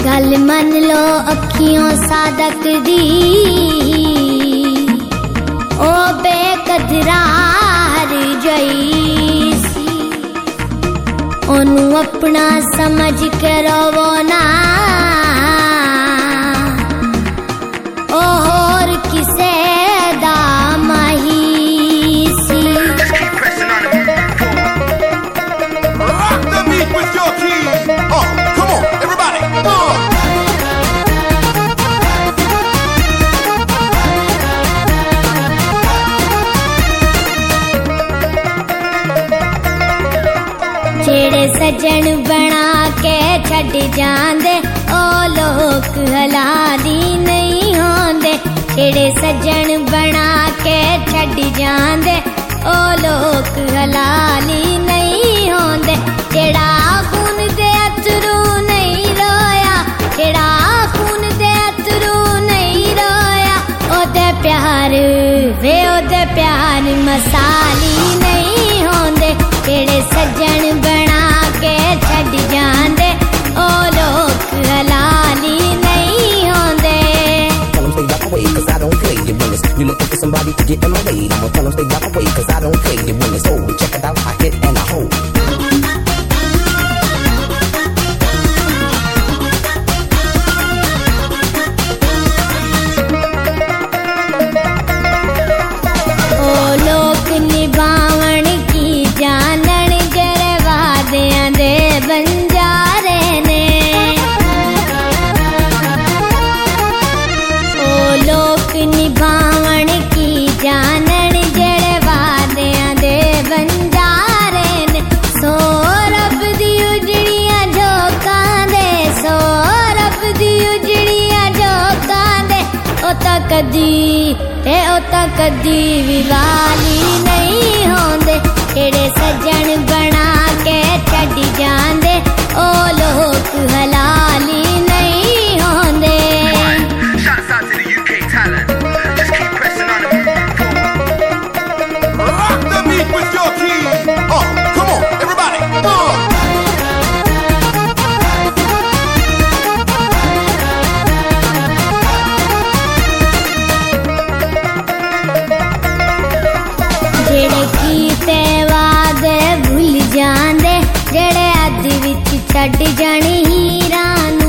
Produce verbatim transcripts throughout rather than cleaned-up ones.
गल मन लो अखियों सादक दी, ओ बेकदरा हर जईसी, ओनू अपना समझ के रवो ना, ओ होर किसे दा माहीसी। Rock the beat with your keys. Oh, come on, everybody. Oh. जेड़े सजन बना के छड़ जांदे ओ लोग हलाली नहीं होंदे, जेड़े सजन बना के छड़ जांदे ओ लोग हलाली नहीं होंदे। जेड़ा खून दे अथरू नहीं रोया, जेड़ा खून दे अथरू नहीं रोया, ओदे प्यार वे ओदे प्यार मसाली नहीं होंदे। जेड़े सजन बना के छड़ जांदे ओ लोग हलाली नहीं होंदे। Tell them stay out my way, cause I don't play your winners. You looking for somebody to get in my way, I'ma tell them stay out my way, cause I don't play your winners. So check it out, I hit and I hold. ओ लोग निभावण की जानन जरे वादियां दे बंजारे ने, ओ लोग निभावण की जानन जरे वादियां दे बंजारे ने। सो रब दी उजड़ियां झोकां दे, सो रब दी उजड़ियां झोकां दे, ओ तां कदी ते ओ तां कदी भी वाली नहीं होंदे। जेड़े सजन बना के छड़ जांदे ओ लोग हलाली नहीं होंदे। Shouts out to the U K talent. Just keep pressing on it. Rock the beat with your keys. Oh, come on, everybody. Oh. जेड़े कीते वादे भुल जांदे, जेड़े अध विच छड़ जानी हीरां नू,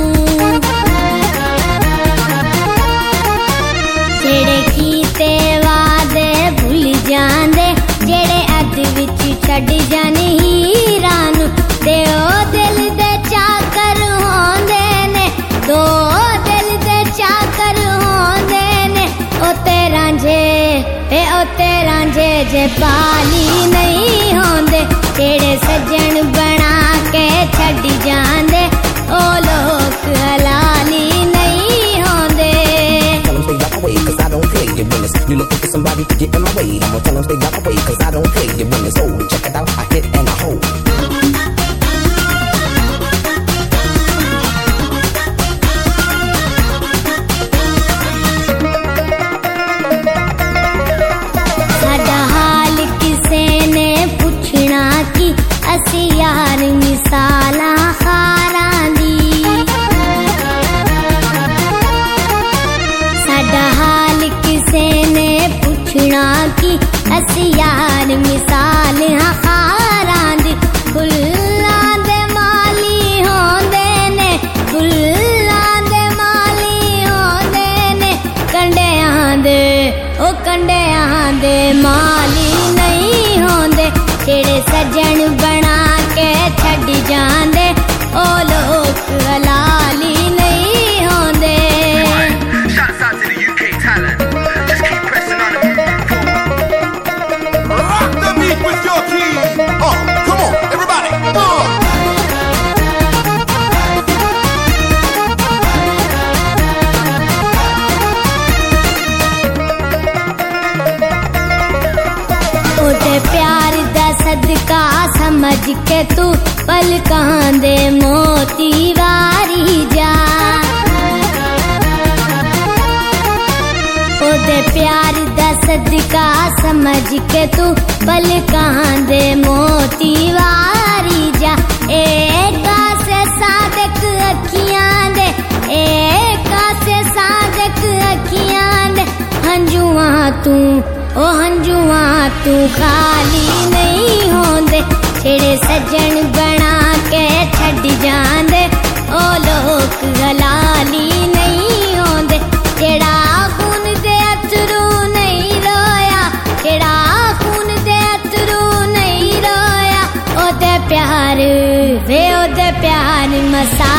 जेड़े कीते वादे भुल जांदे, जेड़े अध विच छड़ जानी हीरां नू। ते ओ दिल दे चाकर होंदे ने, दो दिल दे चाकर होंदे ने, ओ ते रांझे ते ओ ते रांझे जे पाली नहीं होंदे। जेड़े सजन बना के छड़ जांदे ओ लोग हलाली नहीं होंदे। Tell them stay out my way, cause I don't play your winners. You looking for somebody to get in my way, I'ma tell them stay out my way, cause I don't play your winners. So check it out, I hit and I hold. साडा हाल किसे ने पुछना की, असी यार मिसाला खारां दी। साडा हाल किसे ने पुछना की, असी यार मिसाल हां खारां दी। फुल्लां दे माली होंदे ने, फुल्लां दे माली होंदे ने, कंडियां दे ओ कंडियां दे माली नहीं होंदे। जेड़े सजन बना के छड़ जांदे ओ लोग हलाली नहीं होंदे। Shouts out to the U K talent. Just keep pressing on it. Rock the beat with your keys. Oh, come on, everybody. Oh. ओदे प्यार दा सदका समझ के तू पलकां दे मोती वारी जा, ओदे प्यार दा सदका समझ के तू पलकां दे मोती वारी जा। एक से सादक अखियां दे तू खाली नहीं होंदे जेड़े सज्जन बना के छड़ जांदे ओ लोग हलाली नहीं होंदे जेड़ा खून दे अथरू नहीं रोया जेड़ा खून दे अथरू नहीं रोया ओदे प्यार वे ओदे प्यार मसा